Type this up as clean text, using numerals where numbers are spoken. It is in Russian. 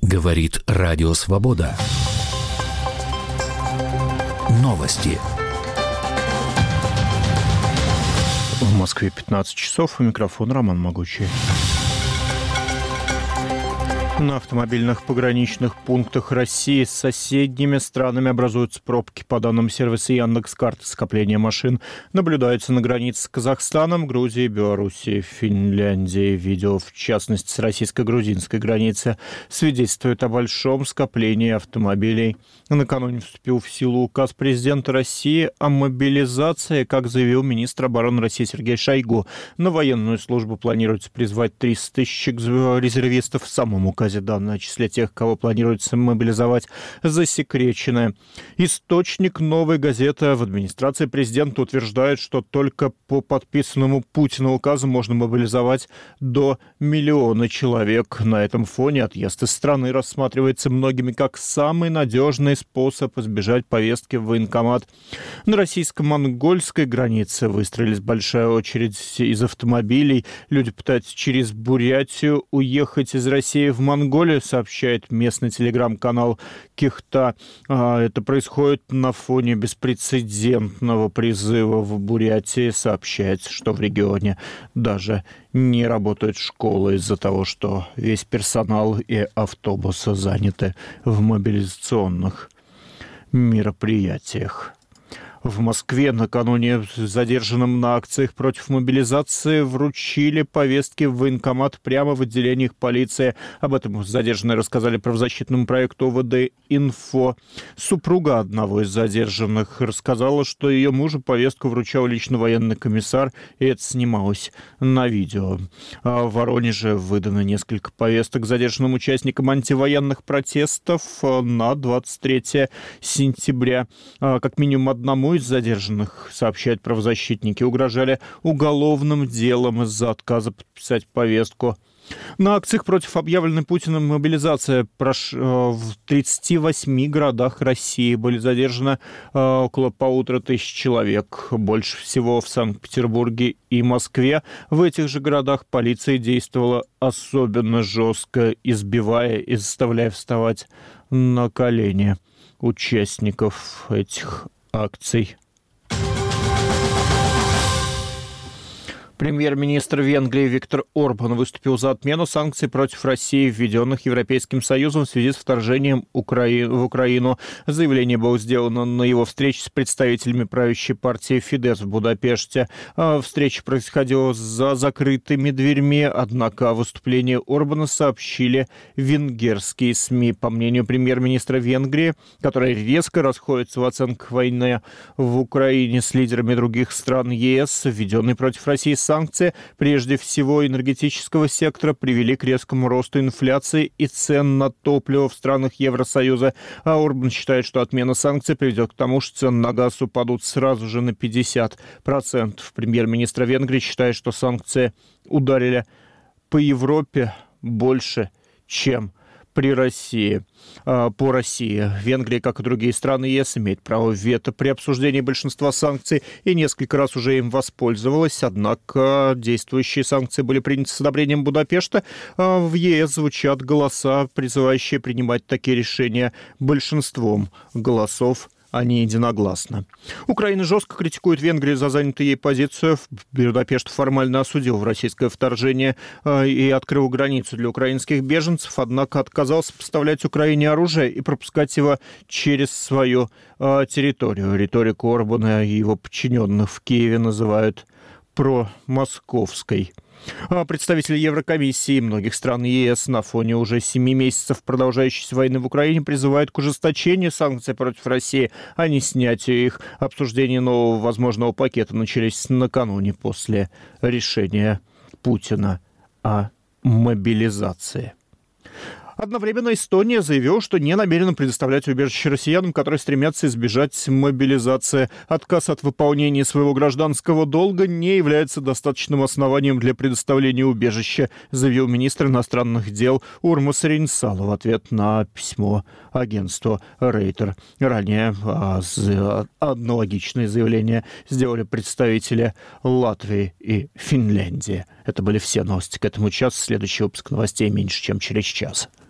Говорит Радио Свобода. Новости. В Москве 15 часов. У микрофона Роман Могучий. На автомобильных пограничных пунктах России с соседними странами образуются пробки. По данным сервиса Яндекс.Карты, скопление машин наблюдается на границе с Казахстаном, Грузией, Белоруссией, Финляндией. Видео, в частности, с российско-грузинской границы, свидетельствует о большом скоплении автомобилей. Накануне вступил в силу указ президента России о мобилизации. Как заявил министр обороны России Сергей Шойгу, на военную службу планируется призвать 300 тысяч резервистов. В самом указе данные о числе тех, кого планируется мобилизовать, засекречены. Источник «Новой газеты» в администрации президента утверждает, что только по подписанному Путину указу можно мобилизовать до 1 миллиона человек. На этом фоне отъезд из страны рассматривается многими как самый надежный способ избежать повестки в военкомат. На российско-монгольской границе выстроилась большая очередь из автомобилей. Люди пытаются через Бурятию уехать из России в Монголию, сообщает местный телеграм-канал Кихта. Это происходит на фоне беспрецедентного призыва в Бурятии. Сообщается, что в регионе даже не работают школы из-за того, что весь персонал и автобусы заняты в мобилизационных мероприятиях. В Москве накануне задержанным на акциях против мобилизации вручили повестки в военкомат прямо в отделениях полиции. Об этом задержанные рассказали правозащитному проекту ОВД «Инфо». Супруга одного из задержанных рассказала, что ее мужу повестку вручал лично военный комиссар, и это снималось на видео. В Воронеже выдано несколько повесток задержанным участникам антивоенных протестов на 23 сентября. Как минимум одному из задержанных, сообщают правозащитники, угрожали уголовным делом из-за отказа подписать повестку. На акциях против объявленной Путиным мобилизации в 38 городах России были задержаны около 1500 человек. Больше всего в Санкт-Петербурге и Москве. В этих же городах полиция действовала особенно жестко, избивая и заставляя вставать на колени участников этих акций. Премьер-министр Венгрии Виктор Орбан выступил за отмену санкций против России, введенных Европейским Союзом в связи с вторжением в Украину. Заявление было сделано на его встрече с представителями правящей партии Фидesz в Будапеште. Встреча происходила за закрытыми дверьми, однако о выступлении Орбана сообщили венгерские СМИ. По мнению премьер-министра Венгрии, который резко расходится в оценках войны в Украине с лидерами других стран ЕС, введенные против России санкции, прежде всего энергетического сектора, привели к резкому росту инфляции и цен на топливо в странах Евросоюза. А Орбан считает, что отмена санкций приведет к тому, что цены на газ упадут сразу же на 50%. Премьер-министр Венгрии считает, что санкции ударили по Европе больше, чем по России. Венгрия, как и другие страны ЕС, имеет право вето при обсуждении большинства санкций и несколько раз уже им воспользовалась. Однако действующие санкции были приняты с одобрением Будапешта. В ЕС звучат голоса, призывающие принимать такие решения большинством голосов, а не единогласно. Украина жестко критикует Венгрию за занятую ей позицию. Будапешт формально осудил российское вторжение и открыл границу для украинских беженцев, однако отказался поставлять Украине оружие и пропускать его через свою территорию. Риторику Орбана и его подчиненных в Киеве называют промосковской. Представители Еврокомиссии и многих стран ЕС на фоне уже 7 месяцев продолжающейся войны в Украине призывают к ужесточению санкций против России, а не снятию их. Обсуждение нового возможного пакета начались накануне после решения Путина о мобилизации. Одновременно Эстония заявила, что не намерена предоставлять убежище россиянам, которые стремятся избежать мобилизации. Отказ от выполнения своего гражданского долга не является достаточным основанием для предоставления убежища, заявил министр иностранных дел Урмас Рейнсало в ответ на письмо агентству Рейтер. Ранее аналогичные заявления сделали представители Латвии и Финляндии. Это были все новости к этому часу. Следующий выпуск новостей меньше, чем через час.